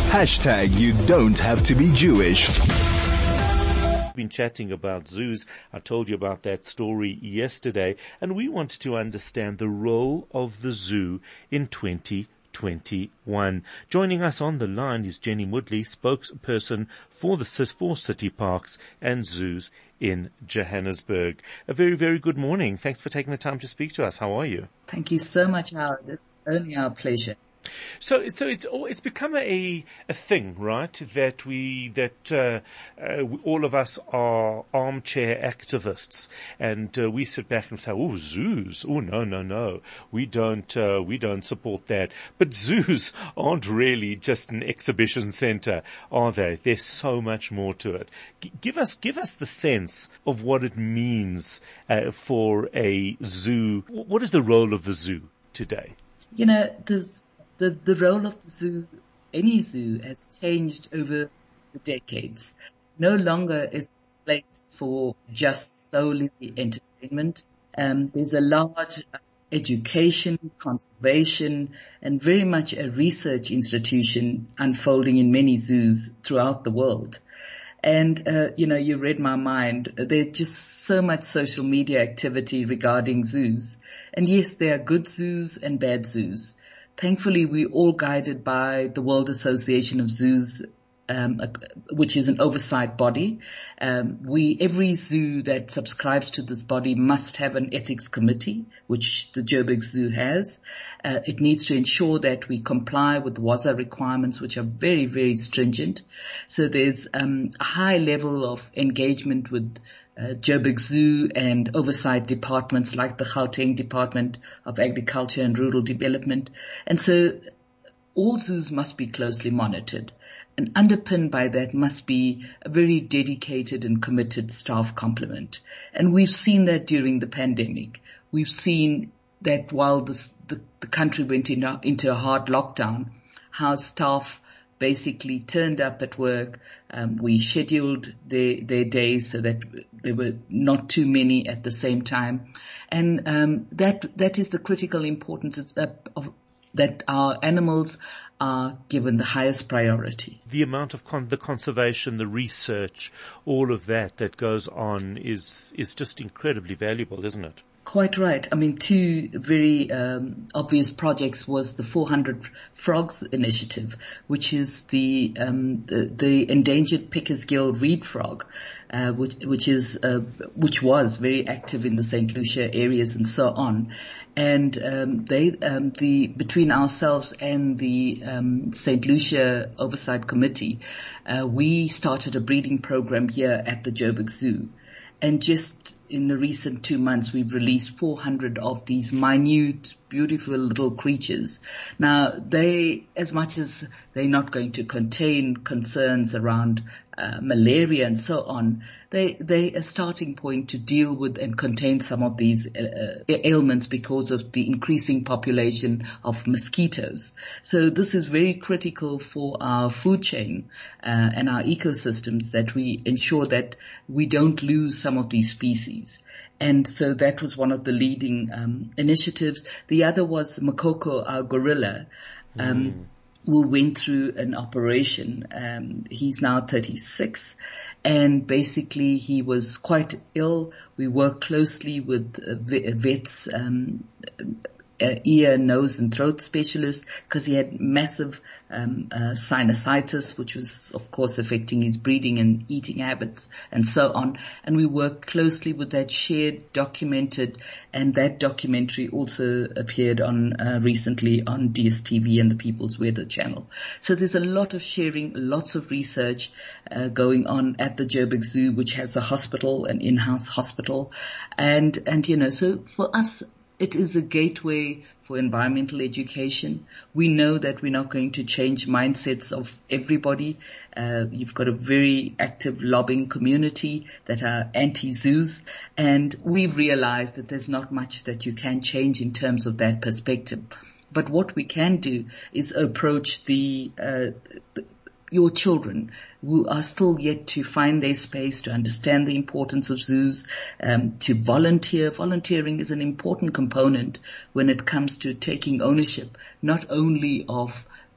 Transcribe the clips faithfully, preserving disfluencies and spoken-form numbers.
Hashtag you don't have to be Jewish. Been chatting about zoos. I told you about that story yesterday, and we want to understand the role of the zoo in twenty twenty-one. Joining us on the line is Jenny Moodley, spokesperson for the for City Parks and Zoos in Johannesburg. A very, very good morning. Thanks for taking the time to speak to us. How are you? Thank you so much, Howard. It's only our pleasure. So, so it's it's become a a thing, right? That we that uh, uh, all of us are armchair activists, and uh, we sit back and say, "Oh, zoos! Oh, no, no, no! We don't uh, we don't support that." But zoos aren't really just an exhibition center, are they? There's so much more to it. G- give us give us the sense of what it means uh, for a zoo. What is the role of the zoo today? You know, there's The, the role of the zoo, any zoo, has changed over the decades. No longer is it a place for just solely entertainment. Um, there's a large education, conservation, and very much a research institution unfolding in many zoos throughout the world. And, uh, you know, you read my mind. There's just so much social media activity regarding zoos. And yes, there are good zoos and bad zoos. Thankfully, we're all guided by the World Association of Zoos, um, which is an oversight body. Um, we, every zoo that subscribes to this body must have an ethics committee, which the Joburg Zoo has. Uh, it needs to ensure that we comply with the W A S A requirements, which are very, very stringent. So there's um, a high level of engagement with Uh, Joburg Zoo and oversight departments like the Gauteng Department of Agriculture and Rural Development. And so all zoos must be closely monitored. And underpinned by that must be a very dedicated and committed staff complement. And we've seen that during the pandemic. We've seen that while this, the, the country went in a, into a hard lockdown, how staff basically turned up at work. Um, we scheduled their, their days so that there were not too many at the same time. And um, that that is the critical importance of, of that our animals are given the highest priority. The amount of con- the conservation, the research, all of that that goes on is is just incredibly valuable, isn't it? Quite right. I mean, two very um, obvious projects was the four hundred Frogs Initiative, which is the um, the, the endangered Pickersgill reed frog, uh, which which is uh, which was very active in the Saint Lucia areas and so on. And um, they um, the between ourselves and the um, Saint Lucia Oversight Committee, uh, we started a breeding program here at the Joburg Zoo. And just in the recent two months, we've released four hundred of these minute, beautiful little creatures. Now, they, as much as they're not going to contain concerns around uh, malaria and so on, they, they a starting point to deal with and contain some of these uh, ailments because of the increasing population of mosquitoes. So this is very critical for our food chain uh, and our ecosystems, that we ensure that we don't lose some of these species. And so that was one of the leading um, initiatives. The other was Makoko, our gorilla, um, mm. who went through an operation. Um, he's now thirty-six, and basically he was quite ill. We worked closely with uh, vets, um, Uh, ear, nose and throat specialist, because he had massive um, uh, sinusitis, which was of course affecting his breathing and eating habits and so on. And we worked closely with that, shared, documented, and that documentary also appeared on uh, recently on D S T V and the People's Weather Channel. So there's a lot of sharing, lots of research uh, going on at the Joburg Zoo, which has a hospital, an in-house hospital, and and you know, so for us, it is a gateway for environmental education. We know that we're not going to change mindsets of everybody. Uh, you've got a very active lobbying community that are anti-zoos, and we've realized that there's not much that you can change in terms of that perspective. But what we can do is approach the, uh, your children who are still yet to find their space, to understand the importance of zoos, um, to volunteer. Volunteering is an important component when it comes to taking ownership, not only of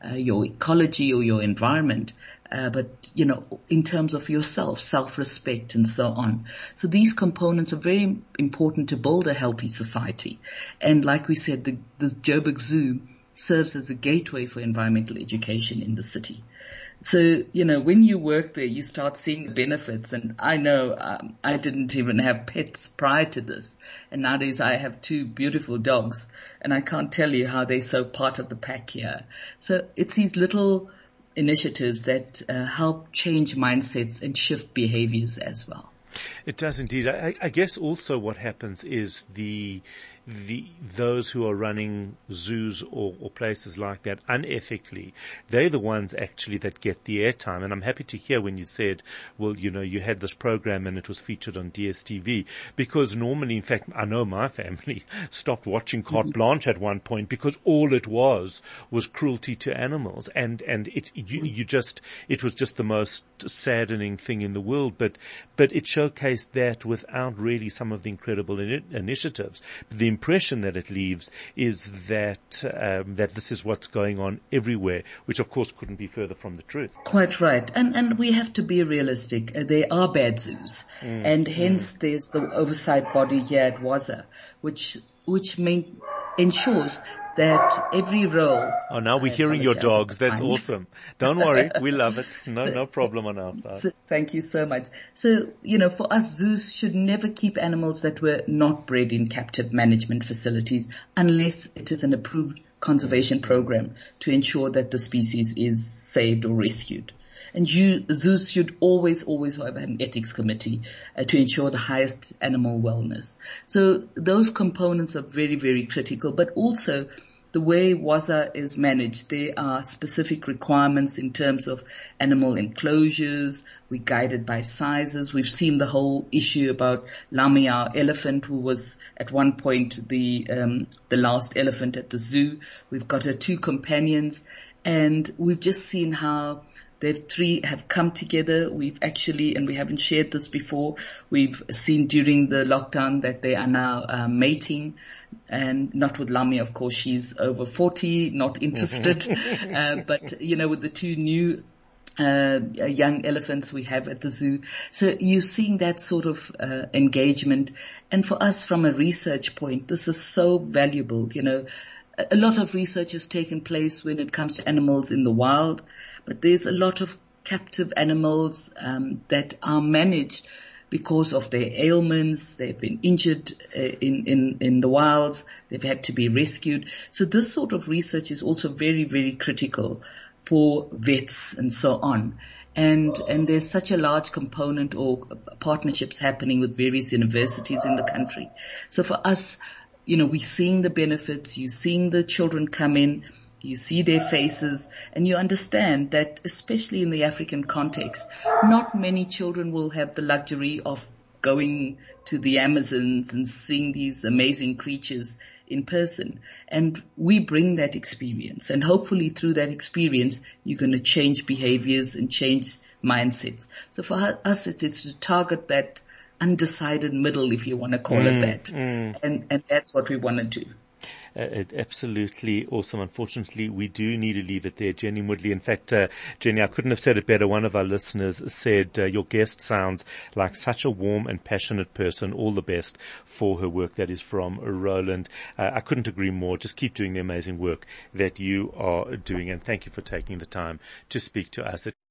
uh, your ecology or your environment, uh, but, you know, in terms of yourself, self-respect and so on. So these components are very important to build a healthy society. And like we said, the, the Joburg Zoo serves as a gateway for environmental education in the city. So, you know, when you work there, you start seeing the benefits. And I know um, I didn't even have pets prior to this. And nowadays I have two beautiful dogs. And I can't tell you how they're so part of the pack here. So it's these little initiatives that uh, help change mindsets and shift behaviors as well. It does indeed. I, I guess also what happens is the the those who are running zoos or, or places like that unethically, they're the ones actually that get the airtime. And I'm happy to hear when you said, well, you know, you had this program and it was featured on D S T V, because normally, in fact, I know my family stopped watching Carte Blanche at one point because all it was was cruelty to animals, and and it you, you just it was just the most saddening thing in the world. But but it showcased that without really some of the incredible in- initiatives. The impression that it leaves is that um, that this is what's going on everywhere, which of course couldn't be further from the truth. Quite right. And and we have to be realistic. Uh, there are bad zoos. Mm, and hence mm. there's the oversight body here at WAZA, which which main, ensures that every role... Oh, now we're hearing your dogs. That's awesome. Don't worry. We love it. No, so, no problem on our side. So, thank you so much. So, you know, for us, zoos should never keep animals that were not bred in captive management facilities unless it is an approved conservation program to ensure that the species is saved or rescued. And you, zoos should always, always have an ethics committee uh, to ensure the highest animal wellness. So those components are very, very critical, but also the way WAZA is managed, there are specific requirements in terms of animal enclosures. We're guided by sizes. We've seen the whole issue about Lami, our elephant, who was at one point the um, the last elephant at the zoo. We've got her two companions, and we've just seen how the three have come together. We've actually, and we haven't shared this before, we've seen during the lockdown that they are now uh, mating, and not with Lami, of course. She's over forty, not interested. uh, but, you know, with the two new uh young elephants we have at the zoo. So you're seeing that sort of uh, engagement. And for us, from a research point, this is so valuable. You know, a lot of research has taken place when it comes to animals in the wild, but there's a lot of captive animals um, that are managed because of their ailments. They've been injured uh, in, in, in the wilds. They've had to be rescued. So this sort of research is also very, very critical for vets and so on. And, and there's such a large component or partnerships happening with various universities in the country. So for us, you know, we're seeing the benefits, you're seeing the children come in, you see their faces, and you understand that, especially in the African context, not many children will have the luxury of going to the Amazons and seeing these amazing creatures in person. And we bring that experience, and hopefully through that experience, you're going to change behaviors and change mindsets. So for us, it is to target that undecided middle, if you want to call mm, it that. Mm. And, and that's what we want to do. Uh, it, absolutely awesome. Unfortunately, we do need to leave it there. Jenny Moodley. In fact, uh, Jenny, I couldn't have said it better. One of our listeners said, uh, your guest sounds like such a warm and passionate person. All the best for her work. That is from Roland. Uh, I couldn't agree more. Just keep doing the amazing work that you are doing. And thank you for taking the time to speak to us.